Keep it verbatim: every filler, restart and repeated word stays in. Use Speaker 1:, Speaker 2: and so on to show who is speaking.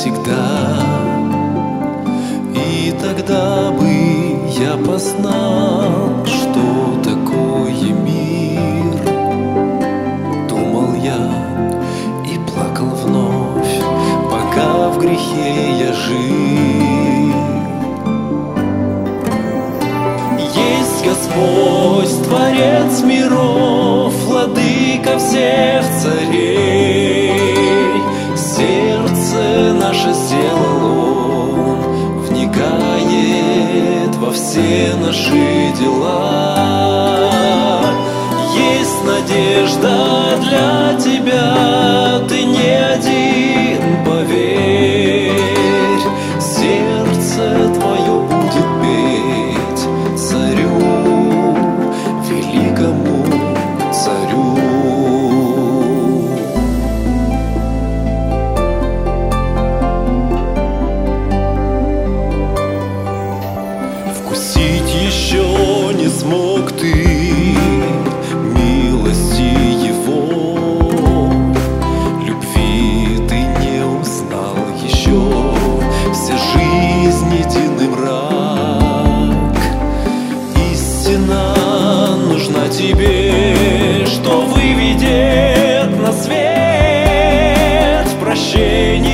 Speaker 1: навсегда. И тогда бы я познал, что такое мир. Думал я и плакал вновь, пока в грехе я жил. Есть Господь, Творец миров, Владыка всех царей. Сердце наше сделал Он, вникает во все наши дела. Есть надежда для тебя, ты не один, поверь. Сердце твое будет петь царю, великому царю. Вкусить еще не смог ты милости Его, любви ты не узнал еще, вся жизнь единый мрак. Истина нужна тебе, что выведет на свет в прощении